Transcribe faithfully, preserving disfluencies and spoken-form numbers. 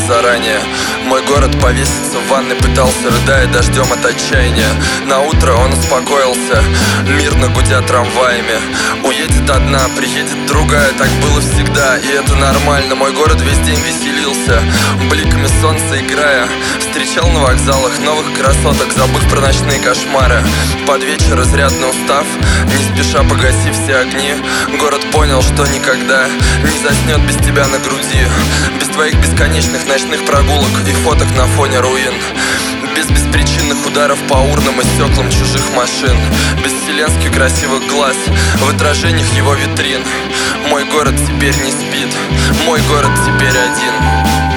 заранее. Мой город повеситься в ванной пытался, рыдая дождем от отчаяния. На утро он успокоился, мирно гудя трамваями. Уедет одна, приедет другая, так было всегда, и это нормально. Мой город весь день веселился, бликами солнца играя. Встречал на вокзалах новых красоток, забыв про ночные кошмары. Под вечер, изрядно устав, не спеша погасив все огни, город понял, что никогда не заснет без тебя на груди, без твоих бесконечных ночных прогулок и фоток на фоне руин, без беспричинных ударов по урнам и стеклам чужих машин, без вселенски красивых глаз в отражениях его витрин. Мой город теперь не спит, мой город теперь один.